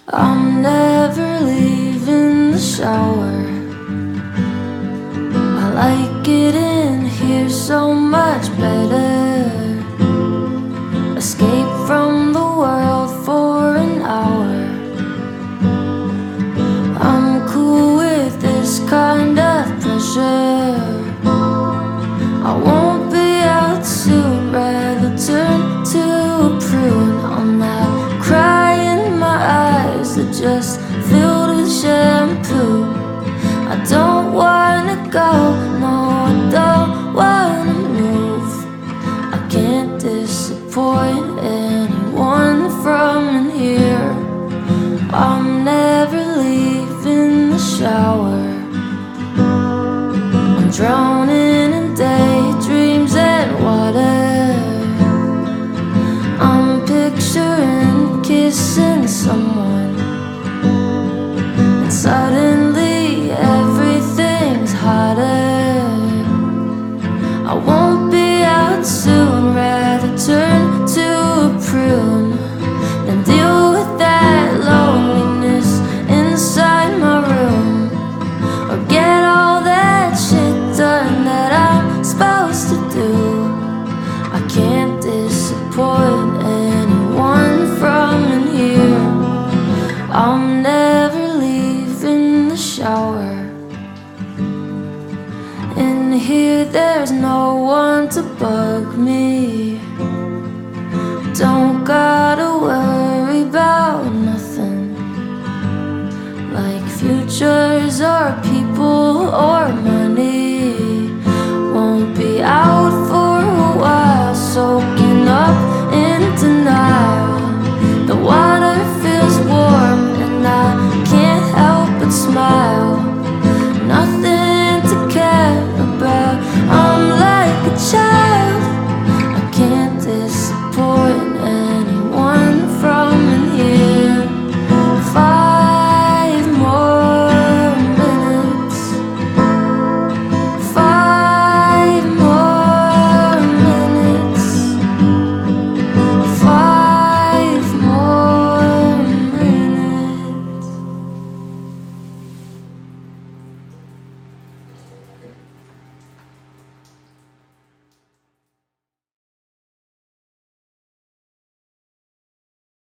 I'm never leaving the shower. I like it in here so much better. Escape from the world for an hour. I'm cool with this kind of pressure. I won't be out soon, rather turn to a prune. I'm not crying, my eyes are just filled with shampoo. I don't wanna go, no, I don't wanna move. I can't disappoint anyone from in here. I'm never leaving the shower. I'm drowning in daydreams and water. I'm picturing kissing someone.